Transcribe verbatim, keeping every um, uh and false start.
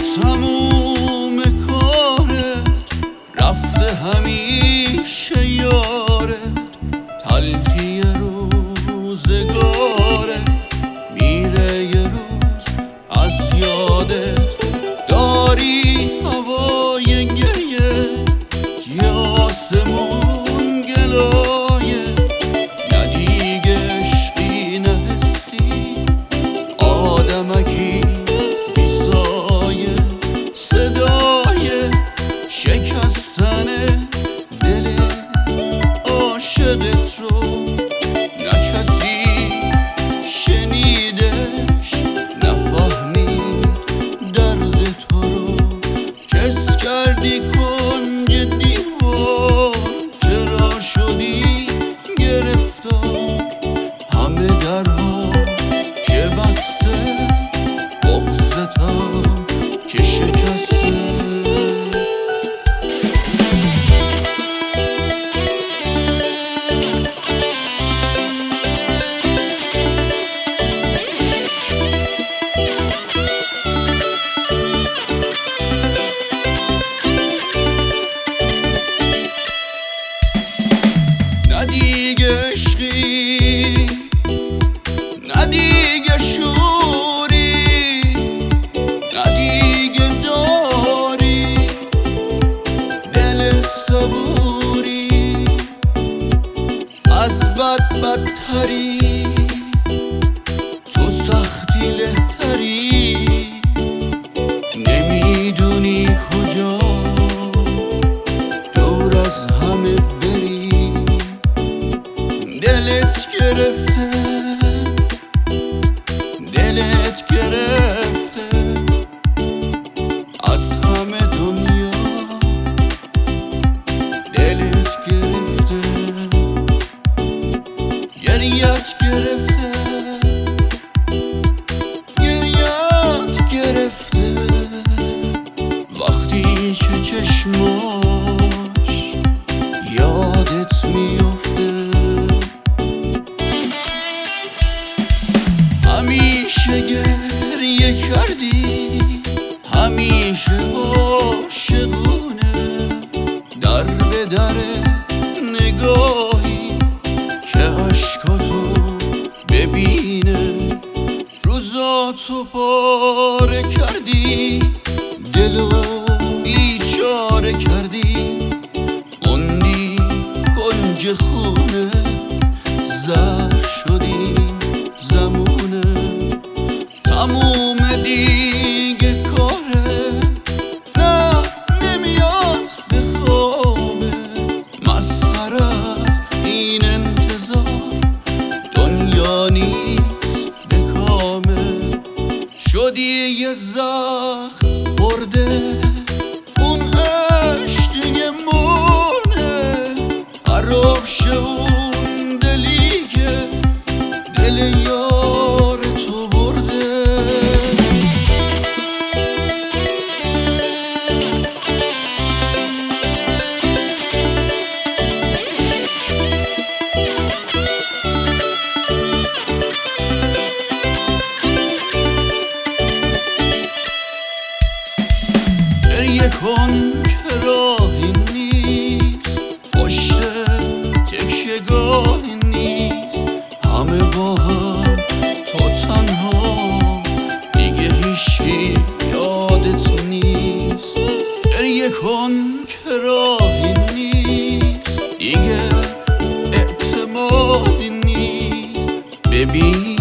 تموم کارت رفته همیشه یارت، تلخی روزگارت میره یه روز از یادت. داری هوای گریه که آسمون گلایه، نه دیگه عشقی نه حسی، آدمکی بی سایه. صدای شکستن دل عاشقت رو نه کسی شنیدش، نفهمید درد تو رو. کس کردی کنج دیوار، چرا شدی گرفتار؟ همه درها که بسته، بغضتم که شکسته. نه دیگه عشقی، نه دیگه شوری، نه دیگه داری دل صبوری. از بد بدتری، تو سختی لهتری، نمیدونی کجا دور از همه بری. دلت گرفته، دلت گرفته از همه دنیا، دلت گرفته، گریت گرفته، گریت گرفته. وقتی که چشماش یادت میفته، همیشه گریه کردی، همیشه عاشقونه، در به در نگاهی که عشقاتو ببینه. روزاتو پاره کردی، دلو بیچاره کردی، موندی کنج خونه، زهر شدی زمونه. تموم دیگه کاره، نه نمیاد به خوابه، مسخره از این انتظار، دنیا نیست به کامه. شدی یه زخم برده، اون عشق دیگه مونه، خراب شه اون دلی که دل یار تو برده. گریه کن که راهی نیست، پشت تکیه‌گاهی نیست، همه با هم تو تنها، دیگه هیچکی یادت نیست. گریه کن که راهی نیست، دیگه اعتمادی نیست، ببین